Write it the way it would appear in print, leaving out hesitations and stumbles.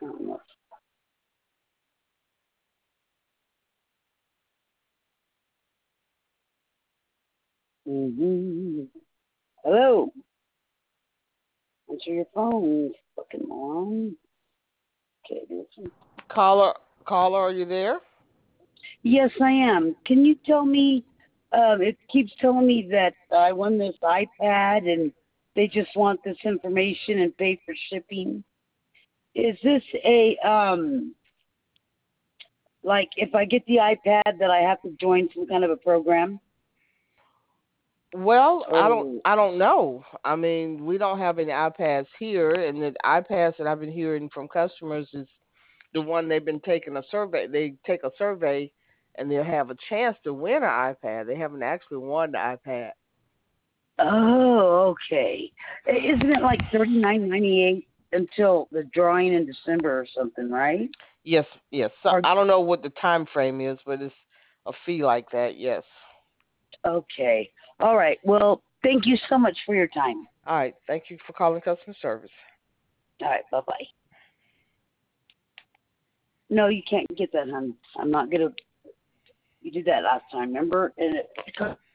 Mm-hmm. Hello. Answer your phone, fucking moron. Okay, listen. Caller, caller, are you there? Yes, I am. Can you tell me? It keeps telling me that I won this iPad and they just want this information and pay for shipping. Is this a like if I get the iPad that I have to join some kind of a program? Well, Or I don't know. I mean, we don't have any iPads here, and the iPads that I've been hearing from customers is the one they've been taking a survey. They take a survey, and they'll have a chance to win an iPad. They haven't actually won the iPad. oh, okay. Isn't it like $39.98 until the drawing in December or something, right? Yes, yes. So, Or I don't know what the time frame is, but it's a fee like that. Yes. okay. All right. Well, thank you so much for your time. All right. Thank you for calling customer service. All right. Bye bye. No, you can't get that, hon. I'm not gonna. You did that last time, remember? And it